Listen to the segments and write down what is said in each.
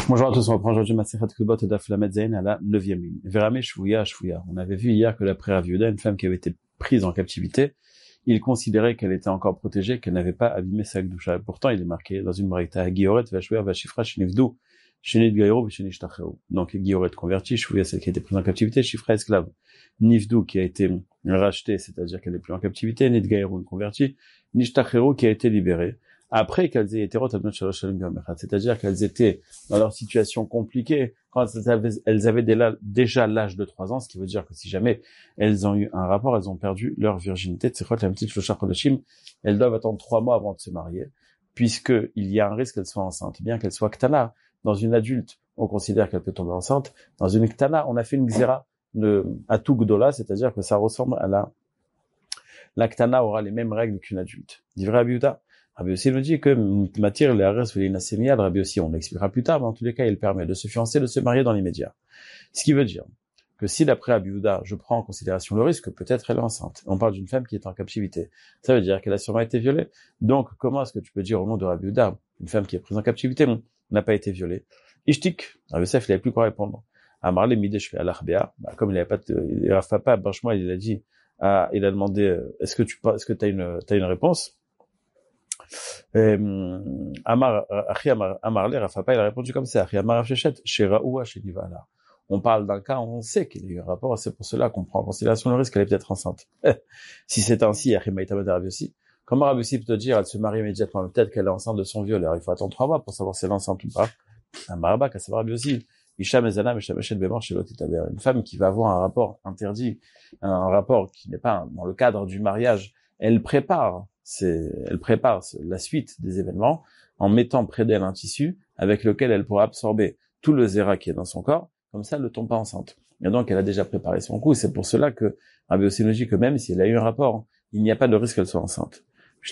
Bonjour à tous, on reprend aujourd'hui Masechet Ketubot et Daf Lamed Zayin à la 9e ligne. Verame Shvuya Shvuya. On avait vu hier que d'après Rav Yehuda, une femme qui avait été prise en captivité, il considérait qu'elle était encore protégée, qu'elle n'avait pas abîmé sa Gdusha. Pourtant, il est marqué dans une braïta, Gioret Vashvuya Vashifra Shenivdu, Shenit Gairo Veshenishtacheru. Donc, Gioret converti, Shvuya celle qui a été prise en captivité, Shifra esclave. Nivdu qui a été racheté, c'est-à-dire qu'elle n'est plus en captivité, Nit Gairo converti, Nishtacheru qui a été libérée. Après qu'elles aient été c'est-à-dire qu'elles étaient dans leur situation compliquée, quand elles avaient déjà l'âge de 3 ans, ce qui veut dire que si jamais elles ont eu un rapport, elles ont perdu leur virginité. Elles doivent attendre 3 mois avant de se marier, puisque il y a un risque qu'elles soient enceintes. Bien qu'elles soient ktana, dans une adulte, on considère qu'elle peut tomber enceinte. Dans une ktana, on a fait une xéra à tout gdola, c'est-à-dire que ça ressemble à la ktana aura les mêmes règles qu'une adulte. Divrei Rabbi Yehuda. Rabbi Yossi nous dit que matière les arès ou les nasémiades, Rabbi Yossi, on l'expliquera plus tard, mais en tous les cas, il permet de se fiancer, de se marier dans l'immédiat. Ce qui veut dire que si d'après Rabbi Yehuda, je prends en considération le risque, peut-être elle est enceinte. On parle d'une femme qui est en captivité. Ça veut dire qu'elle a sûrement été violée. Donc, comment est-ce que tu peux dire au nom de Rabbi Yehuda, une femme qui est prise en captivité, n'a pas été violée? Ishtik. Rabbi Yosef, il n'avait plus quoi répondre. Amarle mideshve al-Arbea. Comme il n'avait pas Rav Papa, franchement, il a dit, il a demandé, est-ce que t'as une réponse? Amarle, Rav Papa, il a répondu comme ça. On parle d'un cas où on sait qu'il y a eu un rapport, c'est pour cela qu'on prend en considération le risque qu'elle est peut-être enceinte. Si c'est ainsi, comment Rabbi Yossi peut te dire, elle se marie immédiatement, peut-être qu'elle est enceinte de son viol, alors il faut attendre 3 mois pour savoir si elle est enceinte ou pas. Amarabak, c'est Rabbi Yossi. Une femme qui va avoir un rapport interdit, un rapport qui n'est pas dans le cadre du mariage, elle prépare la suite des événements en mettant près d'elle un tissu avec lequel elle pourra absorber tout le zéra qui est dans son corps, comme ça elle ne tombe pas enceinte. Et donc elle a déjà préparé son coup, c'est pour cela que Rabbi Yossi nous dit que même si elle a eu un rapport, il n'y a pas de risque qu'elle soit enceinte.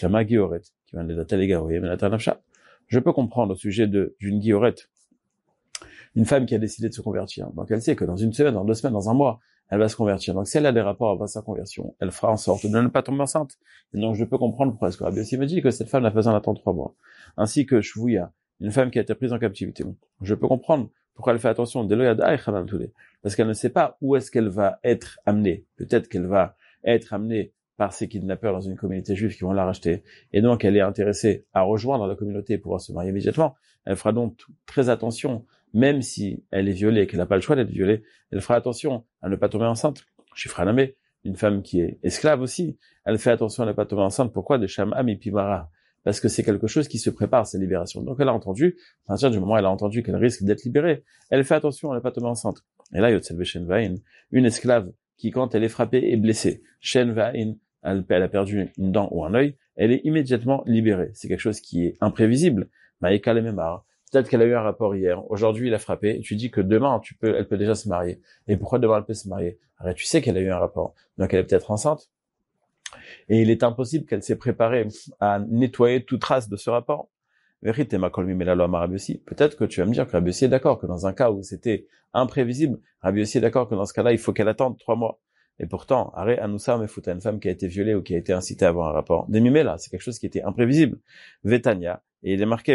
Je peux comprendre au sujet d'une guillorette, une femme qui a décidé de se convertir. Donc elle sait que dans 1 semaine, dans 2 semaines, dans 1 mois, elle va se convertir. Donc si elle a des rapports avant sa conversion, elle fera en sorte de ne pas tomber enceinte. Et donc je peux comprendre pourquoi est-ce que Rabbi Yossi me dit que cette femme n'a pas besoin d'attendre 3 mois. Ainsi que Shvuya, une femme qui a été prise en captivité. Je peux comprendre pourquoi elle fait attention. Parce qu'elle ne sait pas où est-ce qu'elle va être amenée. Peut-être qu'elle va être amenée par ces kidnappeurs dans une communauté juive qui vont la racheter. Et donc elle est intéressée à rejoindre la communauté et pouvoir se marier immédiatement. Elle fera donc très attention. Même si elle est violée et qu'elle n'a pas le choix d'être violée, elle fera attention à ne pas tomber enceinte. Shifraname, une femme qui est esclave aussi, elle fait attention à ne pas tomber enceinte. Pourquoi? De Sham'am et Pimara. Parce que c'est quelque chose qui se prépare, c'est libération. Donc elle a entendu, à partir du moment où elle a entendu qu'elle risque d'être libérée, elle fait attention à ne pas tomber enceinte. Et là, Yotzel Shenvain, une esclave qui, quand elle est frappée, est blessée. Shenvain, elle a perdu une dent ou un œil, elle est immédiatement libérée. C'est quelque chose qui est imprévisible. Maïka le Memar. Peut-être qu'elle a eu un rapport hier, aujourd'hui il a frappé, et tu dis que demain elle peut déjà se marier. Et pourquoi demain elle peut se marier? Arrête, tu sais qu'elle a eu un rapport, donc elle est peut-être enceinte. Et il est impossible qu'elle s'est préparée à nettoyer toute trace de ce rapport. Peut-être que tu vas me dire que Rabbi Yossi est d'accord, que dans un cas où c'était imprévisible, Rabbi Yossi est d'accord que dans ce cas-là, il faut qu'elle attende 3 mois. Et pourtant, Aré Anoussa Mefuta, une femme qui a été violée ou qui a été incitée à avoir un rapport. Demimela, c'est quelque chose qui était imprévisible. Vetania, et il est marqué,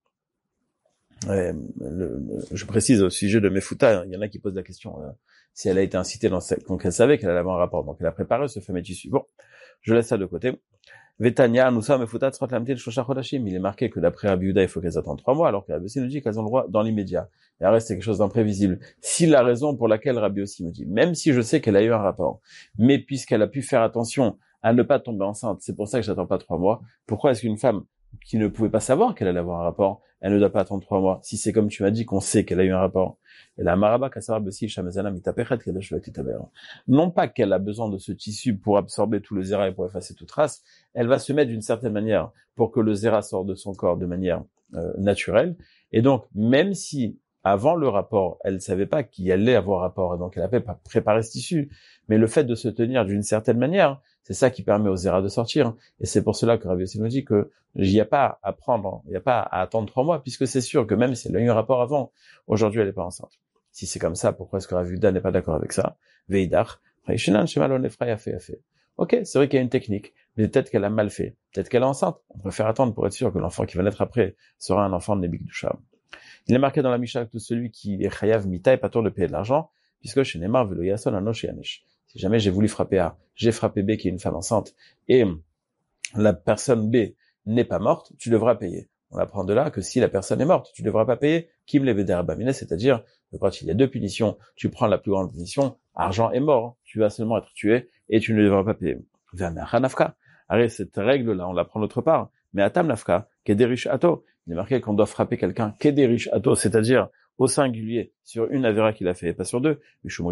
je précise au sujet de Mefuta, il y en a qui posent la question si elle a été incitée donc elle savait qu'elle allait avoir un rapport, donc elle a préparé ce fameux tissu. Bon, je laisse ça de côté. Vetania, nous sommes Mefuta Tzrat Lamtin Shosha Chodashim. Il est marqué que d'après Rabbi Yehuda, il faut qu'elles attendent 3 mois, alors que Rabbi Yossi nous dit qu'elles ont le droit dans l'immédiat. Et après, c'est quelque chose d'imprévisible. Si la raison pour laquelle Rabbi Yossi me dit, même si je sais qu'elle a eu un rapport, mais puisqu'elle a pu faire attention à ne pas tomber enceinte, c'est pour ça que j'attends pas 3 mois, pourquoi est-ce qu'une femme qui ne pouvait pas savoir qu'elle allait avoir un rapport, elle ne doit pas attendre 3 mois, si c'est comme tu m'as dit qu'on sait qu'elle a eu un rapport? Et la maraba kasar besi shamazana mitapechet kedesh vetitaber. Non pas qu'elle a besoin de ce tissu pour absorber tout le zéra et pour effacer toute trace, elle va se mettre d'une certaine manière pour que le zéra sorte de son corps de manière naturelle. Et donc, même si avant le rapport, elle savait pas qu'il allait avoir rapport, et donc elle avait pas préparé ce tissu, mais le fait de se tenir d'une certaine manière, c'est ça qui permet aux zéras de sortir. Et c'est pour cela que Rabbi Yossi nous dit que il n'y a pas à prendre, il n'y a pas à attendre 3 mois, puisque c'est sûr que même si elle a eu un rapport avant, aujourd'hui elle n'est pas enceinte. Si c'est comme ça, pourquoi est-ce que Rav Yehuda n'est pas d'accord avec ça? Veidach, ok, c'est vrai qu'il y a une technique, mais peut-être qu'elle a mal fait, peut-être qu'elle est enceinte. On préfère attendre pour être sûr que l'enfant qui va naître après sera un enfant de Nebik Doucha. Il est marqué dans la Mishnah que tout celui qui est chayav mita est pas tour de payer de l'argent, puisque chez Neymar velo yason anosh yanesh. Si jamais j'ai voulu frapper A, j'ai frappé B qui est une femme enceinte, et la personne B n'est pas morte, tu devras payer. On apprend de là que si la personne est morte, tu devras pas payer kim leveder abamine, c'est-à-dire que quand il y a deux punitions, tu prends la plus grande punition, argent est mort, tu vas seulement être tué et tu ne devras pas payer. Arrête, cette règle-là, on l'apprend d'autre part. Mais atam nafka, kederish ato, il est marqué qu'on doit frapper quelqu'un kederish ato, c'est-à-dire au singulier sur une avéra qu'il a fait, et pas sur deux. Tu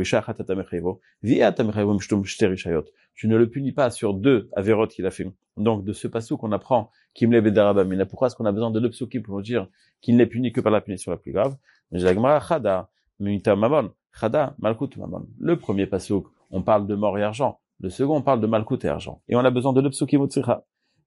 ne le punis pas sur deux avérotes qu'il a fait. Donc, de ce passou qu'on apprend, Kimle Bedarabamina, pourquoi est-ce qu'on a besoin de deux psukim pour nous dire qu'il n'est puni que par la punition la plus grave? Le premier passouk, on parle de mort et argent. Le second, on parle de malkout et argent. Et on a besoin de deux psukim utsicha.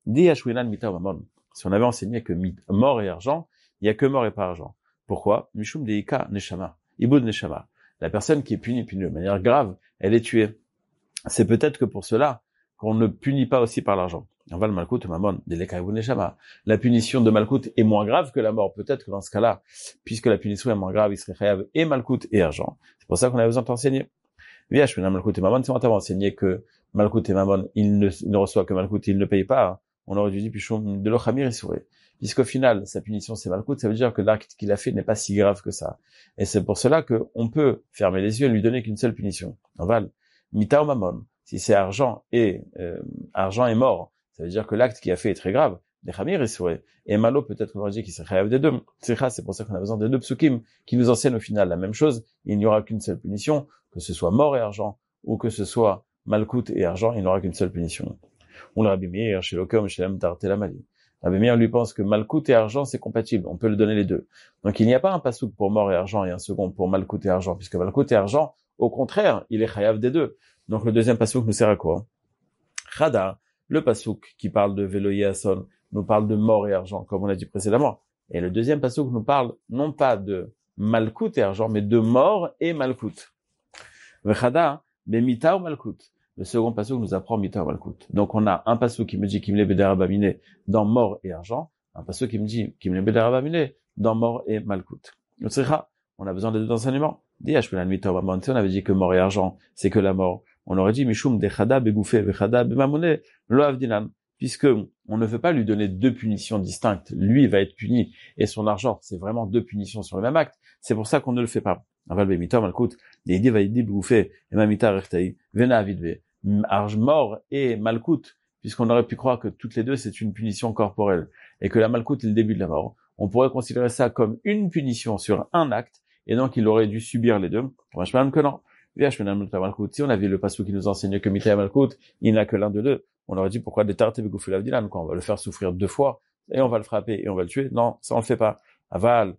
Si on avait enseigné que mort et argent, il n'y a que mort et pas argent. Pourquoi? Mishum deika neshama, ibud neshama. La personne qui est punie de manière grave, elle est tuée. C'est peut-être que pour cela qu'on ne punit pas aussi par l'argent. On va le malkout mamon, deleka ibud neshama. La punition de malkout est moins grave que la mort. Peut-être que dans ce cas-là, puisque la punition est moins grave, il serait chayav et malkout et argent. C'est pour ça qu'on a besoin de t'enseigner. Si on t'avait enseigné que malkout et mamon, il ne reçoit que malkout, il ne paye pas, on aurait dû dire pichum de l'ochamir et sourit. Puisqu'au final, sa punition c'est malkout, ça veut dire que l'acte qu'il a fait n'est pas si grave que ça. Et c'est pour cela que on peut fermer les yeux et lui donner qu'une seule punition. On va mita ou mamon. Si c'est argent et mort, ça veut dire que l'acte qu'il a fait est très grave. Les chamir et sourit. Et malo peut-être qu'on aurait dit qu'il serait chayav des deux. C'est pour ça qu'on a besoin des deux psukim qui nous enseignent au final la même chose. Il n'y aura qu'une seule punition, que ce soit mort et argent ou que ce soit malkout et argent, il n'y aura qu'une seule punition. On le Rabbi Meir chez l'Okom chez l'Amtarte la Mali. Rabbi Meir lui pense que malkout et argent c'est compatible, on peut le donner les deux. Donc il n'y a pas un pasouk pour mort et argent et un second pour malkout et argent, puisque malkout et argent, au contraire, il est chayav des deux. Donc le deuxième pasouk nous sert à quoi? Chada, le pasouk qui parle de veloye ason, nous parle de mort et argent, comme on a dit précédemment. Et le deuxième pasouk nous parle non pas de malkout et argent, mais de mort et malkout. Vechada, bemita ou malkout. Le second passouk nous apprend mita ou malkout. Donc on a un passouk qui me dit kimle bedarabamine dans mort et argent, un passouk qui me dit kimle bedarabamine dans mort et malkout. On a besoin des deux enseignements. Si on avait dit que mort et argent, c'est que la mort, on aurait dit mishum dechada begoufé vechada bemamone lo avdinan, puisque on ne veut pas lui donner deux punitions distinctes. Lui va être puni et son argent, c'est vraiment deux punitions sur le même acte. C'est pour ça qu'on ne le fait pas. Mort et malkout, puisqu'on aurait pu croire que toutes les deux c'est une punition corporelle et que la malkout est le début de la mort. On pourrait considérer ça comme une punition sur un acte et donc il aurait dû subir les deux. Que non. Si on avait le passou qui nous enseignait que mita malkout, il n'a que l'un de deux. On aurait dit pourquoi des tartes begoufé l'avdilan, quoi. On va le faire souffrir deux fois et on va le frapper et on va le tuer. Non, ça on le fait pas. Aval.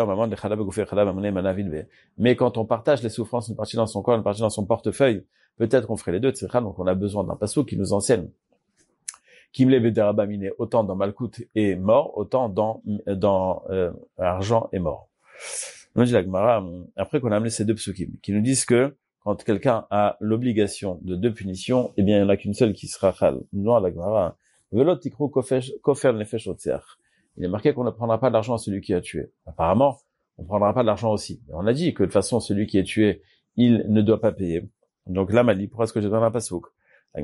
Mais quand on partage les souffrances, une partie dans son corps, une partie dans son portefeuille, peut-être qu'on ferait les deux, etc. Donc on a besoin d'un passo qui nous enseigne Kimle Bedarabamine, autant dans Malkout et mort, autant dans argent et mort. On dit la Gemara, après qu'on a amené ces deux psukim, qui nous disent que quand quelqu'un a l'obligation de deux punitions, eh bien il n'y en a qu'une seule qui sera chal. Non, la Gemara, velot tikru kofer nefesh otseach. Il est marqué qu'on ne prendra pas de l'argent à celui qui a tué. Apparemment, on ne prendra pas de l'argent aussi. On a dit que de toute façon, celui qui est tué, il ne doit pas payer. Donc là, Mali, pourquoi est-ce que je donne un pasouk? Ce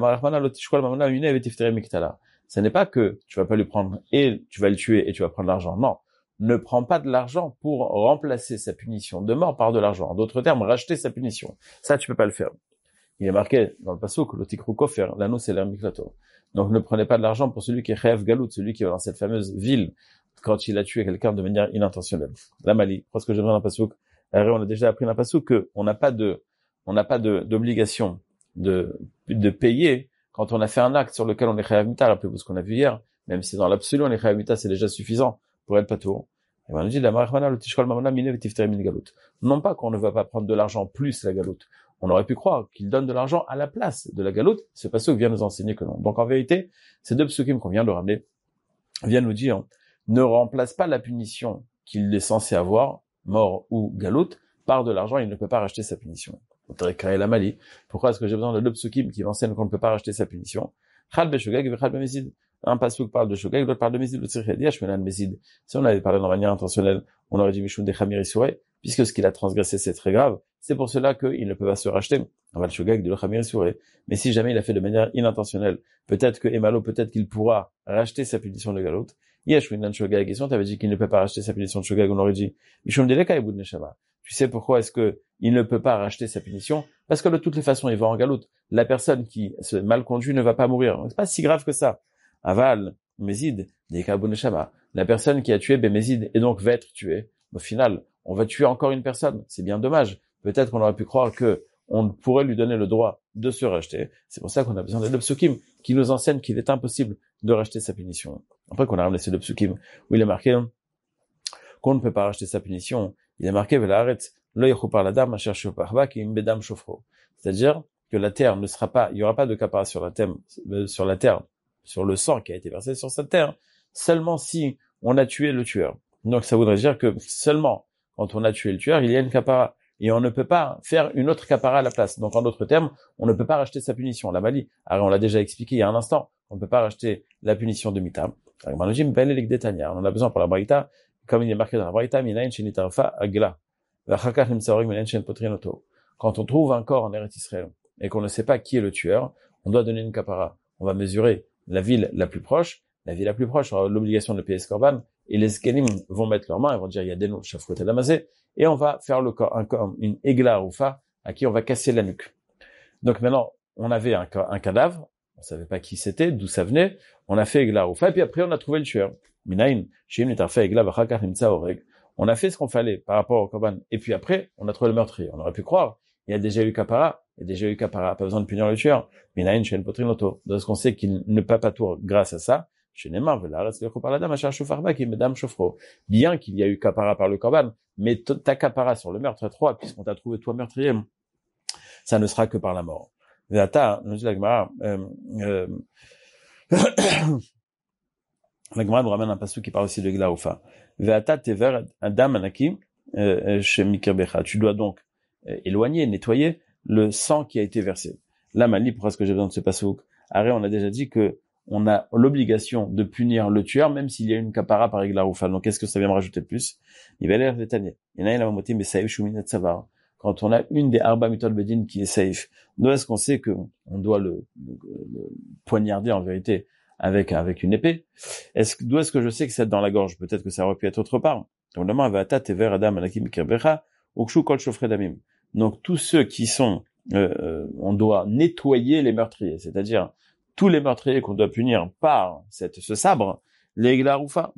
n'est pas que tu vas pas lui prendre et tu vas le tuer et tu vas prendre l'argent. Non. Ne prends pas de l'argent pour remplacer sa punition de mort par de l'argent. En d'autres termes, racheter sa punition. Ça, tu peux pas le faire. Il est marqué dans le pasouk, le tikru kofer, l'anneau c'est l'ermiklato. Donc ne prenez pas de l'argent pour celui qui est Khayav Galout, celui qui est dans cette fameuse ville quand il a tué quelqu'un de manière inintentionnelle. La Mali, parce que j'ai besoin d'un pasouk. On a déjà appris dans un pasouk que on n'a pas d'obligation de payer quand on a fait un acte sur lequel on est Khayav Mita. Rappelez-vous ce qu'on a vu hier. Même si dans l'absolu on est Khayav Mita, c'est déjà suffisant pour être patour. Et on nous dit non pas qu'on ne va pas prendre de l'argent plus la galoute. On aurait pu croire qu'il donne de l'argent à la place de la galoute. Ce passage vient nous enseigner que non. Donc en vérité, ces deux psukim qu'on vient de ramener viennent nous dire ne remplace pas la punition qu'il est censé avoir, mort ou galoute, par de l'argent. Il ne peut pas racheter sa punition. La Mali. Pourquoi est-ce que j'ai besoin de deux psukim qui m'enseignent qu'on ne peut pas racheter sa punition? Un pasuk parle de shogeg, l'autre parle de mezid, l'autre tzricha diach, menan mezid. Si on avait parlé de manière intentionnelle, on aurait dit mishum de chamir isuré, puisque ce qu'il a transgressé, c'est très grave. C'est pour cela qu'il ne peut pas se racheter. On va le shogeg de le chamir isuré. Mais si jamais il a fait de manière inintentionnelle, peut-être que Emalo, peut-être qu'il pourra racheter sa punition de galot. Yesh menan shogeg. Et si on t'avait dit qu'il ne peut pas racheter sa punition de shogeg, on aurait dit mishum de leka ibud neshama. Tu sais pourquoi est-ce que il ne peut pas racheter sa punition? Parce que de toutes les façons, il va en galoute. La personne qui se mal conduit ne va pas mourir. C'est pas si grave que ça. Aval, Mézid, Dekabuneshama. La personne qui a tué Bémézid et donc va être tuée. Au final, on va tuer encore une personne. C'est bien dommage. Peut-être qu'on aurait pu croire que on pourrait lui donner le droit de se racheter. C'est pour ça qu'on a besoin de psukim qui nous enseigne qu'il est impossible de racheter sa punition. Après qu'on a ramené ce psukim où il est marqué qu'on ne peut pas racheter sa punition. Il est marqué c'est-à-dire que la terre ne sera pas, il y aura pas de capara sur la terre, sur le sang qui a été versé sur cette terre, seulement si on a tué le tueur. Donc ça voudrait dire que seulement quand on a tué le tueur, il y a une capara. Et on ne peut pas faire une autre capara à la place. Donc en d'autres termes, on ne peut pas racheter sa punition. La Mali, alors on l'a déjà expliqué il y a un instant, on ne peut pas racheter la punition de Mita. On en a besoin pour la Braïta, comme il est marqué dans la Braïta, agla. Quand on trouve un corps en Eretz Israël et qu'on ne sait pas qui est le tueur, on doit donner une capara. On va mesurer la ville la plus proche. La ville la plus proche aura l'obligation de payer ce korban, et les skenim vont mettre leurs mains, ils vont dire il y a des noms, shafrut et damasé, et on va faire une égla roufa à qui on va casser la nuque. Donc maintenant, on avait un cadavre, on savait pas qui c'était, d'où ça venait, on a fait égla roufa, et puis après on a trouvé le tueur. Minaïn, shim nitarfa égla vachakar nimtsa oreg. On a fait ce qu'on fallait par rapport au korban, et puis après, on a trouvé le meurtrier. On aurait pu croire, il y a déjà eu kapara, pas besoin de punir le tueur. Minaïn, shen potrinoto. De ce qu'on sait qu'il ne peut pas tout grâce à ça, bien qu'il y a eu kapara par le korban, mais ta kapara sur le meurtre 3, puisqu'on t'a trouvé toi meurtrier, ça ne sera que par la mort. La Gemara nous ramène un passage qui parle aussi de Glaoufa. Tu dois donc éloigner, nettoyer le sang qui a été versé. Là, Mali, pourquoi est-ce que j'ai besoin de ce passage? Arrête, on a déjà dit que on a l'obligation de punir le tueur, même s'il y a une capara par Eglaroufa. Donc, qu'est-ce que ça vient me rajouter de plus? Il va l'air détaillé. Il y en a la moitié, mais saïf shuminat savar. Quand on a une des arba mitol bedin qui est saïf, d'où est-ce qu'on sait que on doit le poignarder en vérité avec une épée? D'où est-ce que je sais que c'est dans la gorge? Peut-être que ça aurait pu être autre part. Donc, tous ceux qui sont, on doit nettoyer les meurtriers, c'est-à-dire tous les meurtriers qu'on doit punir par ce sabre, les Eglaroufa,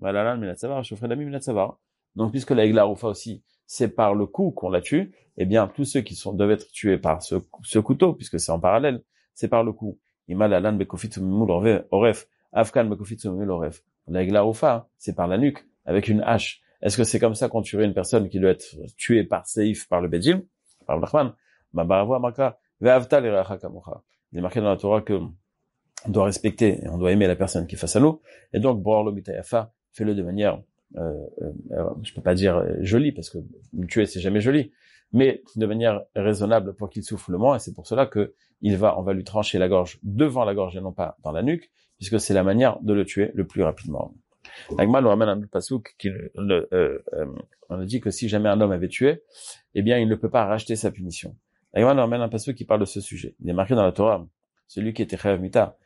donc puisque la Eglaroufa aussi, c'est par le coup qu'on la tue, eh bien tous ceux qui doivent être tués par ce couteau, puisque c'est en parallèle, c'est par le coup. La Eglaroufa, c'est par la nuque, avec une hache. Est-ce que c'est comme ça qu'on tuerait une personne qui doit être tuée par Seif, par le Bedjim, par le Rahman? Il est marqué dans la Torah que on doit respecter et on doit aimer la personne qui est face à nous. Et donc, Borlo Mitayafa, fais-le de manière, je peux pas dire jolie, parce que me tuer, c'est jamais joli, mais de manière raisonnable pour qu'il souffre le moins. Et c'est pour cela que on va lui trancher la gorge devant la gorge et non pas dans la nuque, puisque c'est la manière de le tuer le plus rapidement. L'Agma nous ramène un autre pasouk on a dit que si jamais un homme avait tué, eh bien, il ne peut pas racheter sa punition. L'Agma nous ramène un pasouk qui parle de ce sujet. Il est marqué dans la Torah, celui qui était chayav mita,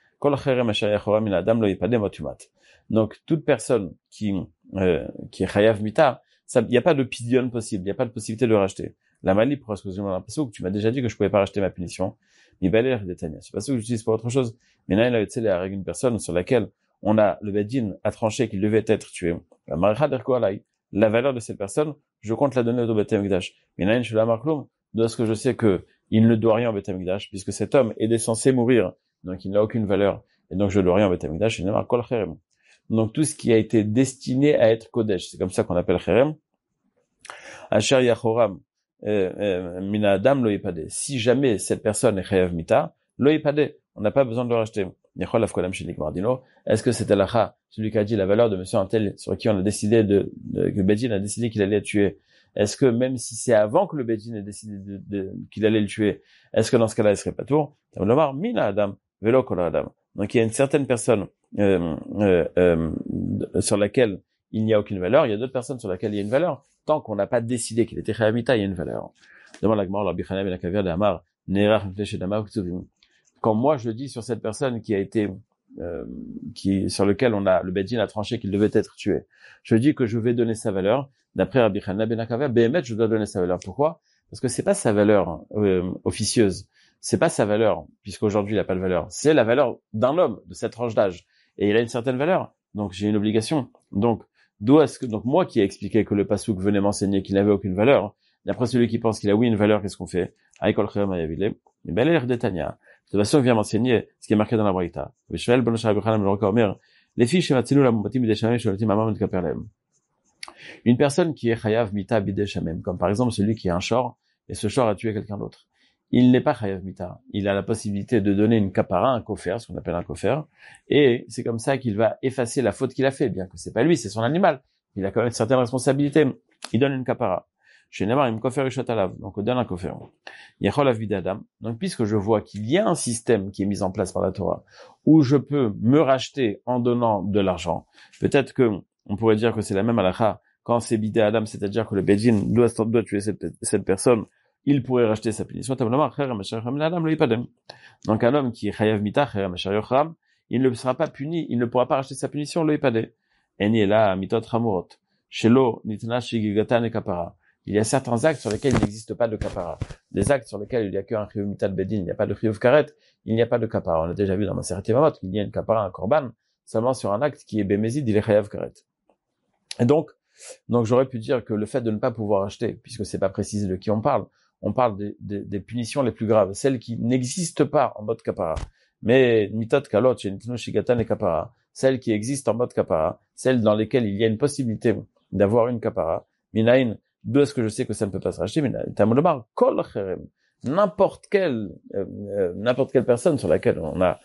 donc toute personne qui est chayav mita, il n'y a pas de pidyon possible, il n'y a pas de possibilité de le racheter. La Mali, pour ce que tu m'as déjà dit que je pouvais pas racheter ma punition. C'est pas ça que j'utilise pour autre chose. Mais là, il a été avec une personne sur laquelle le Bedin a tranché qu'il devait être tué. La valeur de cette personne, je compte la donner au Beth Amikdash. Mais là, de ce que je sais que il ne doit rien au Beth Amikdash, puisque cet homme est censé mourir. Donc, il n'a aucune valeur. Et donc, je dois rien au Beth Amikdash. Donc, tout ce qui a été destiné à être Kodesh, c'est comme ça qu'on appelle Cherem. Asher Yachoram, Mina Adam lo yipade. Si jamais cette personne est Chayav Mita, lo yipade. On n'a pas besoin de le racheter. Est-ce que c'est Alacha, celui qui a dit la valeur de monsieur Antel, sur qui on a décidé que Bedin a décidé qu'il allait le tuer? Est-ce que même si c'est avant que le Bedin ait décidé qu'il allait le tuer, est-ce que dans ce cas-là, il serait pas tour? Mina Adam, velo kol Adam. Donc il y a une certaine personne sur laquelle il n'y a aucune valeur, il y a d'autres personnes sur laquelle il y a une valeur. Tant qu'on n'a pas décidé qu'il était chayav mita, il y a une valeur. Demande la Gemara, Rabbi Chana ben Akavia de Amar, Neirach mifnei shedamav ksuvim. Quand moi je dis sur cette personne qui a été, sur lequel le Beddin a tranché qu'il devait être tué, je dis que je vais donner sa valeur. D'après Rabbi Chana ben Akavia, Behemet, je dois donner sa valeur. Pourquoi? Parce que c'est pas sa valeur officieuse, c'est pas sa valeur, puisqu'aujourd'hui il n'a pas de valeur. C'est la valeur d'un homme de cette tranche d'âge, et il a une certaine valeur. Donc j'ai une obligation. Donc moi qui ai expliqué que le pasouk venait m'enseigner qu'il n'avait aucune valeur, d'après celui qui pense qu'il a une valeur, qu'est-ce qu'on fait? Aïkol Chayam Ayavile. Et ben l'air d'Etania. Cette façon vient m'enseigner ce qui est marqué dans la Braïta. Vishrael ben Shai B'Chanam le record mer. Les filles chez Matzinu la Mubatim Bideshamem Sholatim Amam de Kaperlem. Une personne qui est chayav mita bideshamem, comme par exemple celui qui a un shor et ce shor a tué quelqu'un d'autre. Il n'est pas chayav mita. Il a la possibilité de donner une kapara, un kofer, ce qu'on appelle un kofer, et c'est comme ça qu'il va effacer la faute qu'il a fait, bien que c'est pas lui, c'est son animal. Il a quand même une certaine responsabilité. Il donne une kapara. Chez Neymar, il me kofer ushatalav, donc on donne un kofer. Yachol avvid adam. Donc puisque je vois qu'il y a un système qui est mis en place par la Torah, où je peux me racheter en donnant de l'argent, peut-être que on pourrait dire que c'est la même halakha quand c'est bidé Adam, c'est-à-dire que le Beddin doit tuer cette personne, il pourrait racheter sa punition. Donc un homme qui est chayav mita, il ne sera pas puni, il ne pourra pas racheter sa punition, lo ipade. Eni ela mitot ramurot. Shelo nitna shigigatan et kapara. Il y a certains actes sur lesquels il n'existe pas de kapara. Des actes sur lesquels il n'y a qu'un chiyuv mita de Beddin, il n'y a pas de chiyuv karet, il n'y a pas de kapara. On a déjà vu dans Maseret Yevamot qu'il y a une kapara, un korban, seulement sur un acte qui est bémézid, il est chayav karet. Et donc j'aurais pu dire que le fait de ne pas pouvoir acheter, puisque c'est pas précisé de qui on parle des punitions les plus graves, celles qui n'existent pas en mode kapara. Mais mitot kalot, shigatan et kapara, celles qui existent en mode kapara, celles dans lesquelles il y a une possibilité d'avoir une kapara, minaïn, d'où est-ce que je sais que ça ne peut pas se racheter? Minaïn, kol cherem, n'importe quelle personne sur laquelle on a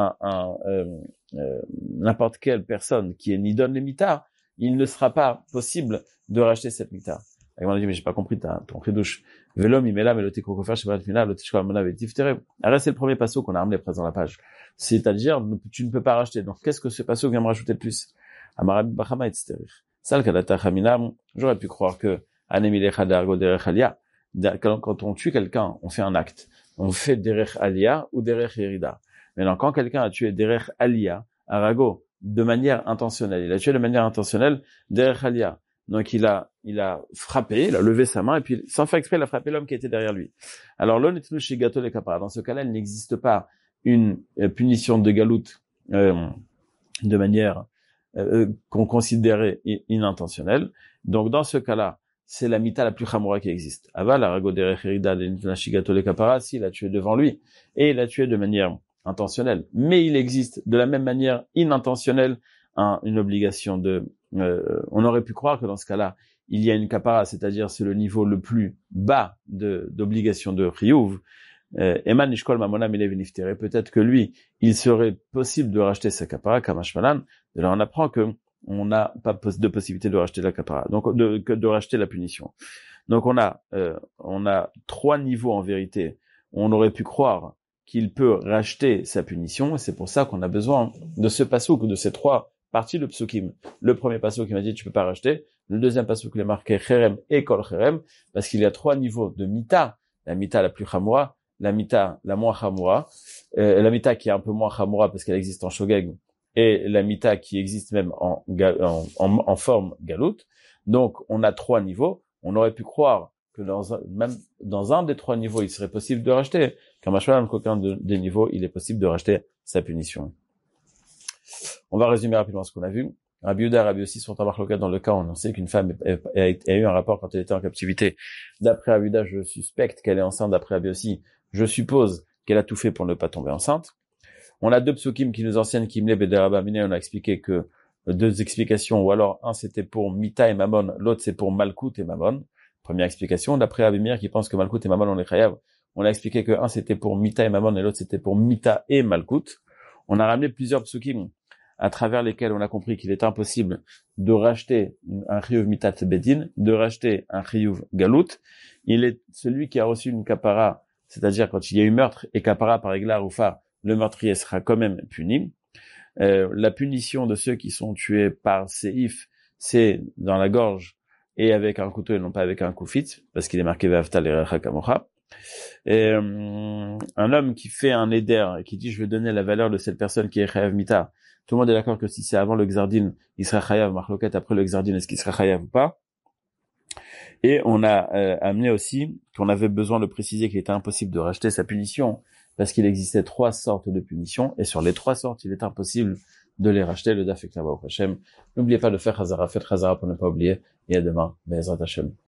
n'importe quelle personne qui est nidon les mitas, il ne sera pas possible de racheter cette mita. Et on a dit, mais j'ai pas compris ton chidouche. Velom, imela, meloté, krokofer, shebarat final, lotishko, amona, vetiftere. Alors, c'est le premier passo qu'on a ramené présent dans la page. C'est-à-dire, tu ne peux pas racheter. Donc, qu'est-ce que ce passo vient me rajouter de plus? Amarab, bachama, etc. Sal, kadata, chaminam. J'aurais pu croire que, anemile, chadargo, derech alia. Quand on tue quelqu'un, on fait un acte. On fait derech alia ou derech yerida. Maintenant, quand quelqu'un a tué derech alia, arago, de manière intentionnelle. Il a tué de manière intentionnelle derrière Alia. Donc il a frappé, il a levé sa main et puis sans faire exprès, il a frappé l'homme qui était derrière lui. Alors l'onetnu shigato le kapara. Dans ce cas-là, il n'existe pas une punition de galoute de manière qu'on considérait inintentionnelle. Donc dans ce cas-là, c'est la mita la plus chamoura qui existe. Aval arago derrière Herida de shigato le kapara, s'il a tué devant lui et il a tué de manière intentionnel, mais il existe de la même manière inintentionnelle une obligation on aurait pu croire que dans ce cas-là, il y a une kapara, c'est-à-dire c'est le niveau le plus bas d'obligation de chiyuv. Eman nishkol mamona milev niftere. Peut-être que lui, il serait possible de racheter sa kapara, kamashmalan. De là, on apprend que on n'a pas de possibilité de racheter la kapara, donc de racheter la punition. Donc on a 3 niveaux en vérité. On aurait pu croire qu'il peut racheter sa punition, et c'est pour ça qu'on a besoin de ce pasouk, de ces 3 parties de psukim. Le premier pasouk qui m'a dit tu peux pas racheter, le deuxième pasouk il est marqué cherem et kol cherem, parce qu'il y a 3 niveaux de mita, la mita la plus chamoura, la mita la moins chamoura, la mita qui est un peu moins chamoura parce qu'elle existe en shogeg, et la mita qui existe même en forme galoute. Donc on a 3 niveaux, on aurait pu croire que même dans un des 3 niveaux, il serait possible de racheter. Quand dans aucun des niveaux, il est possible de racheter sa punition. On va résumer rapidement ce qu'on a vu. Rabbi Yehuda et Rabbi Yossi sont en marloquette dans le cas où on sait qu'une femme a eu un rapport quand elle était en captivité. D'après Rabbi Yehuda, je suspecte qu'elle est enceinte. D'après Rabbi Yossi, je suppose qu'elle a tout fait pour ne pas tomber enceinte. On a 2 psukim qui nous enseignent Kimle Bederaba Mine. On a expliqué que 2 explications, ou alors un c'était pour Mita et Mammon, l'autre c'est pour Malkout et Mammon. Première explication. D'après Rabbi Meir qui pense que Malkout et Mammon on est chayav, on a expliqué que un c'était pour Mita et Mammon et l'autre c'était pour Mita et Malkout. On a ramené plusieurs psukim à travers lesquels on a compris qu'il est impossible de racheter un chiyuv mitat bedin, de racheter un chiyuv galout. Il est celui qui a reçu une kapara, c'est-à-dire quand il y a eu meurtre et kapara par églar ou fa, le meurtrier sera quand même puni. La punition de ceux qui sont tués par séif, c'est dans la gorge et avec un couteau et non pas avec un koufit, parce qu'il est marqué Ve'afta l'erecha kamocha. Et un homme qui fait un éder et qui dit je vais donner la valeur de cette personne qui est chayav mita, tout le monde est d'accord que si c'est avant le xardin, il sera chayav, marloket après le xardin, est-ce qu'il sera chayav ou pas? Et on a amené aussi qu'on avait besoin de préciser qu'il était impossible de racheter sa punition parce qu'il existait 3 sortes de punitions et sur les 3 sortes, il est impossible de les racheter. Le daf est Hashem. N'oubliez pas de faire Chazara, faites Chazara pour ne pas oublier. Et à demain, Be'ezrat Hashem.